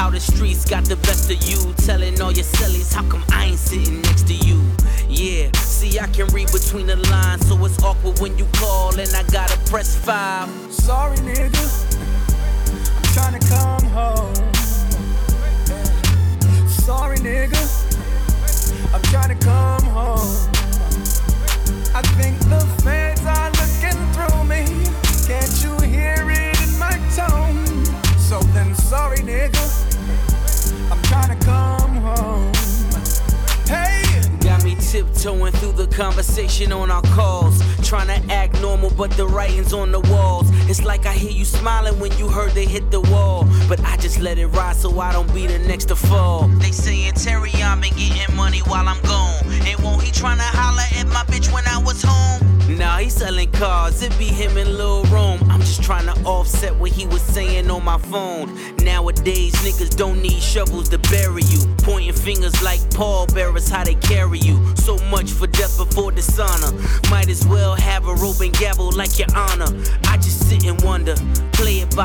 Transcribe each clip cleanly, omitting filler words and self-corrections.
how the streets got the best of you. Telling all your sillies, how come I ain't sitting next to you? Yeah, see, I can read between the lines, so it's awkward when you call and I gotta press 5. Sorry, nigga, I'm tryna come home. Sorry, nigga, I'm tryna come home. I think the feds are looking through me. Can't you hear it in my tone? So then, sorry, nigga, I'm tryna come home. Hey! Got me tiptoeing through the conversation on our calls, trying to act normal, but the writing's on the walls. It's like I hear you smiling when you heard they hit the wall, but I just let it ride so I don't be the next to fall. They saying Terry, I've been getting money while I'm gone. And won't he tryna holler at my bitch when I was home? Nah, he selling cars, it be him and Lil Rome. I'm just trying to offset what he was saying on my phone. Nowadays, niggas don't need shovels to bury you. Pointing fingers like pallbearers, how they carry you. So much for death before dishonor. Might as well have a rope and gavel like your honor. I just sit and wonder, play it by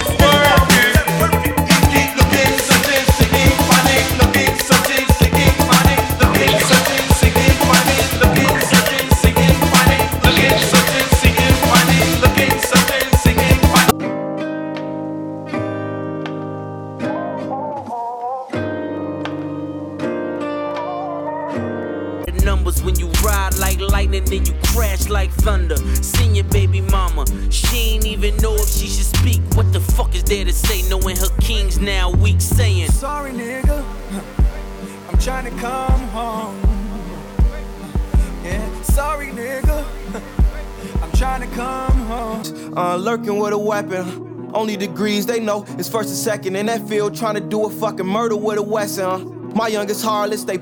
numbers when you ride like lightning, then you crash like thunder. Seen your baby mama, she ain't even know if she should speak. What the fuck is there to say, knowing her king's now weak, saying sorry, nigga, I'm trying to come home. Yeah, sorry, nigga, I'm trying to come home. Lurking with a weapon, only degrees they know it's first and second in that field, trying to do a fucking murder with a Wesson. My youngest harlots, they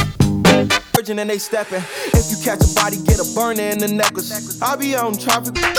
and they stepping. If you catch a body, get a burner in the necklace. I'll be on traffic.